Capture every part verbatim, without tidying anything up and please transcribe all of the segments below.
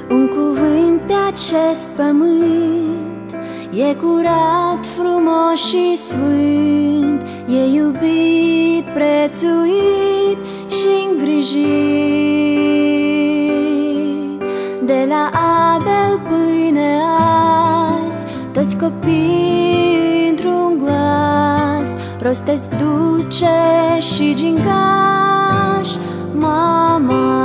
Un cuvânt pe acest pământ e curat, frumos și sfânt, e iubit, prețuit și îngrijit. De la Abel până azi, toți copiii într-un glas rostesc dulce și gingaș: mama.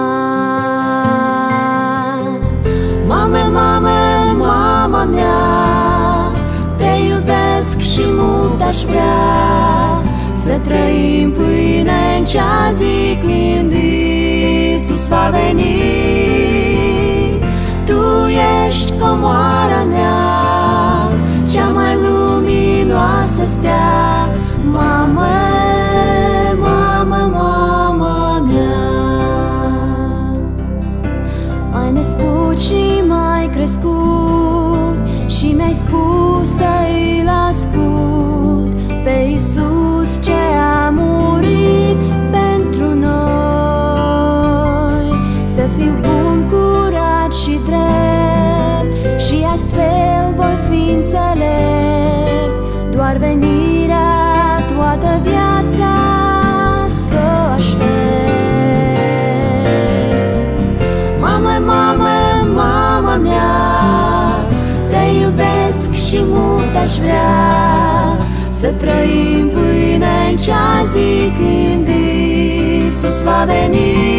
Mame, mame, mama mea, te iubesc și mult aș vrea să trăim pâine în cea zi când Iisus va veni. Tu ești comoara mea, cea mai luminoasă stea. Mamă, mamă, mama mea. M-ai născut și m-ai crescut și mi-ai spus să-L ascult pe Iisus ce a murit pentru noi. Să fiu bun, curat și drept și astfel voi fi înțelept. Doar venirea toată viața să o aștept. Mamă, mamă, mama mea, te iubesc și mult aș vrea să trăim pâine în cea zi când Iisus va veni.